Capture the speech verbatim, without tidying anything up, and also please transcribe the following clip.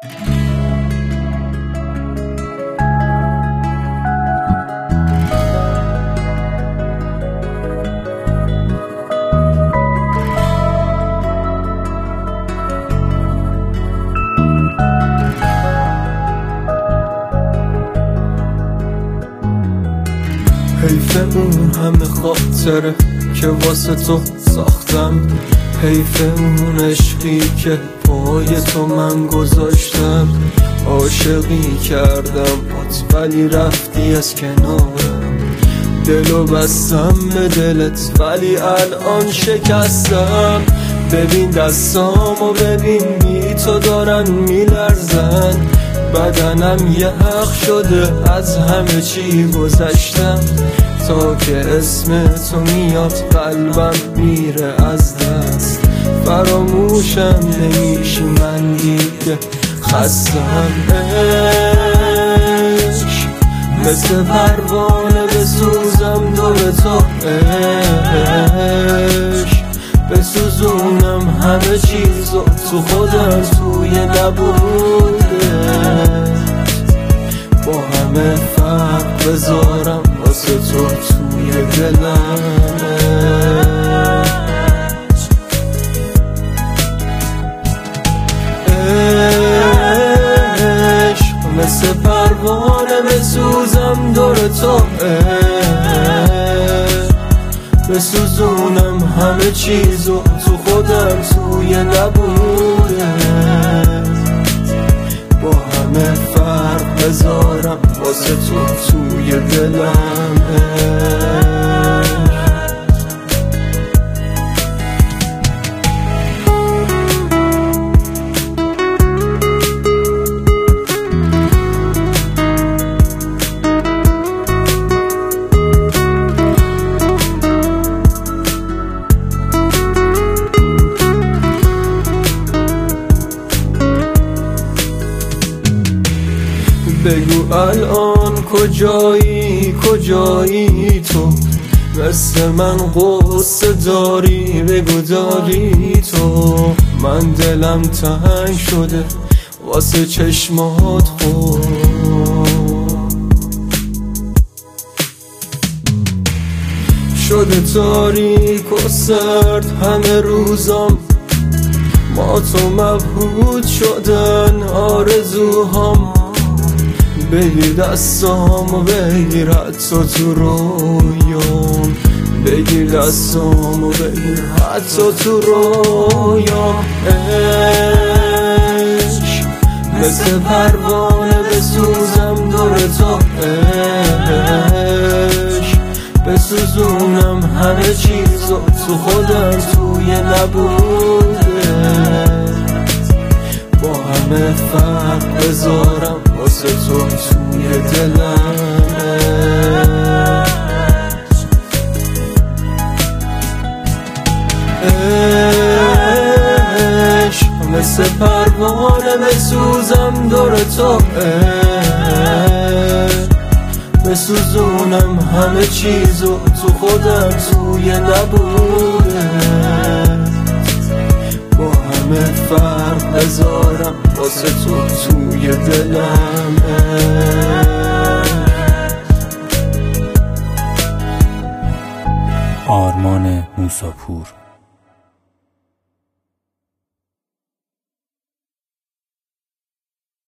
حیف اون همه خاطره که واسه تو ساختم، حیف اون عشقی که پای تو من گذاشتم. عاشقی کردم بات ولی رفتی از کنارم، دلو بستم به دلت ولی الان شکستم. ببین دستام و ببین بی تو دارن میلرزن، بدنم یخ شده از همه چی گذشتم. تا که اسم تو میاد قلبم میره از دست، فراموشم نمیشی من دیگه خستم. عشق مثل پروانه بسوزم دور تو، عشق بسوزونم همه چیزو تو خودم توی نبوده، با همه فرق بذارم واسه تو توی دلم. عشق مثل پروانه بسوزم دور تو، بسوزونم همه چیزو تو خودم توی نبوده، با همه فرق بذارم واسه تو توی دلم. بگو الان کجایی کجایی تو، مثل من قصه داری بگو داری تو. من دلم تنگ شده واسه چشمات خود، شده تاریک و سرد همه روزام، ما تو مبهوت شدن آرزوهام. بگیر دستام و بگیر حتی تو رویام، بگیر دستام و بگیر حتی تو رویام. عشق مثل پروانه بسوزم دور تو، عشق بسوزونم همه چیزو تو خودم توی نبوده، با همه فرق بذارم واسه تو توی دلم. عشق مثل پروانه بسوزم دور تو، بسوزونم همه چیزو تو خودم توی نبوده، با همه فرق بذارم واسه تو توی دلم. آرمان موساپور.